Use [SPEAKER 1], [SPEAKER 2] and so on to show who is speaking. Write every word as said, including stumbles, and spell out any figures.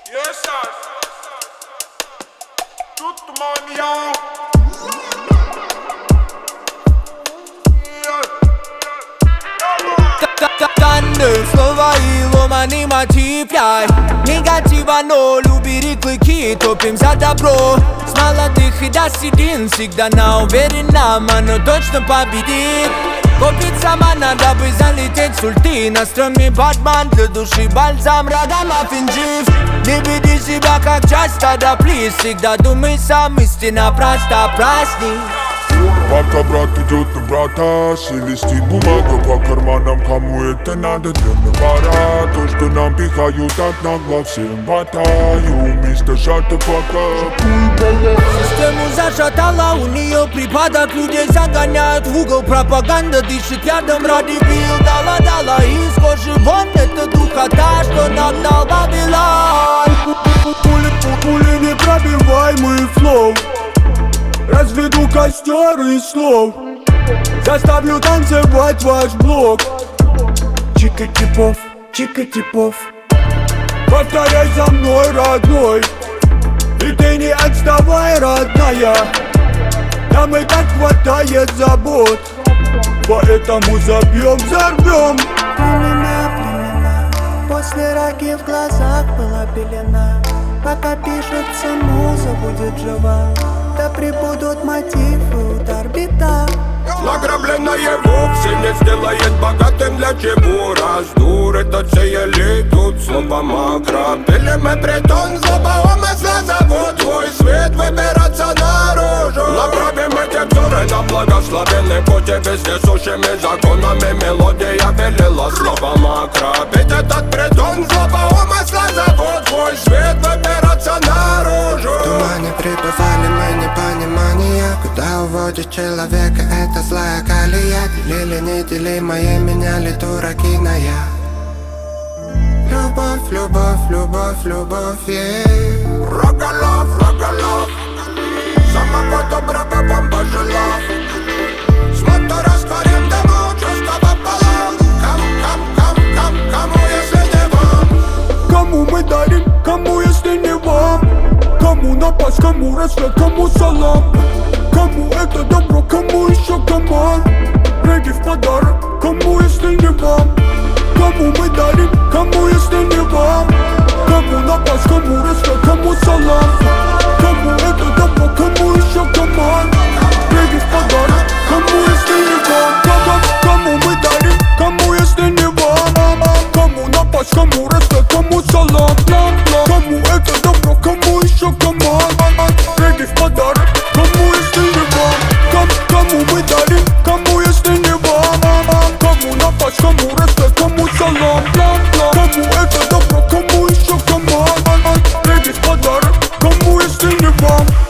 [SPEAKER 1] Yes, sir. Tout mon yo.
[SPEAKER 2] Танны, слова и ломаный мотив, яй. Негатива, но любили клыки, топим за добро. С молодых и до седин, всегда на уверенном, оно точно победит. Купить сама надо бы залететь с ульты. На стреме Батман, для души бальзам, радам офенжив. Не веди себя как часть стада, плиз. Всегда думай сам, истина проста, праздник.
[SPEAKER 3] Пока брат идет на брата, шелестит бумага по карманам. Кому это надо, для навара. То, что нам пихают от нагло, всем хватаю. Мистер Шата пока.
[SPEAKER 2] Систему зашатала, у нее припадок. Людей загоняют в угол, пропаганда дышит ядом ради бил. Дала-дала из кожи вон, это духота, что нагнал Вавилон.
[SPEAKER 4] Пули непробиваемый флоу. Разведу костер из слов. Заставлю танцевать ваш блок. Чика-типов, чика-типов. Повторяй за мной, родной. И ты не отставай, родная. Нам и так хватает забот. Поэтому забьем, взорвем.
[SPEAKER 5] Племена, племена. После раки в глазах была пелена. Пока пишется муза, будет жива. Да прибудут мотивы, удар, бита.
[SPEAKER 6] Награбленное вовсе не сделает богатым. Для чего раздур этот сей элитут словом макро. Пилим и притон, злоба умысла зовут твой свет выбираться наружу. Направим эти взоры на благословенный путь. И вездесущими законами мелодия велела слово макро. Ведь этот притон, злоба умысла зовут твой свет выбираться наружу.
[SPEAKER 7] В тумане пребывали мы непонимания. Куда уводит человека эта злая колея? Делили неделимое, меняли дураки на я. Любовь, любовь, любовь, любовь, yeah.
[SPEAKER 6] Рогалов, рогалов. Самого доброго вам пожелал. С мотора растворим дыму, чувства пополам. Кам, кам, кам, кам, кому если не вам?
[SPEAKER 4] Кому мы дарим, кому если не вам? Кому напасть, кому рассвет, кому салам? Кому это добро, кому еще команд? Регги в подарок, кому если не вам? Кому мы дарим, кому если не вам? Кому напасть, кому рассвет, кому салам? Кому это добро, кому еще команд? Регги в подарок, кому если не вам? Кому, кому мы дарим, кому если не вам? Кому напасть, кому рассвет, кому салам? Кому это добро, кому еще команд? Регги в подарок, кому если не вам? Кому мы дарим, кому если не вам? Кому напасть, кому рассвет, кому салам? Кому это добро, кому еще команд? Регги в подарок, кому если не вам?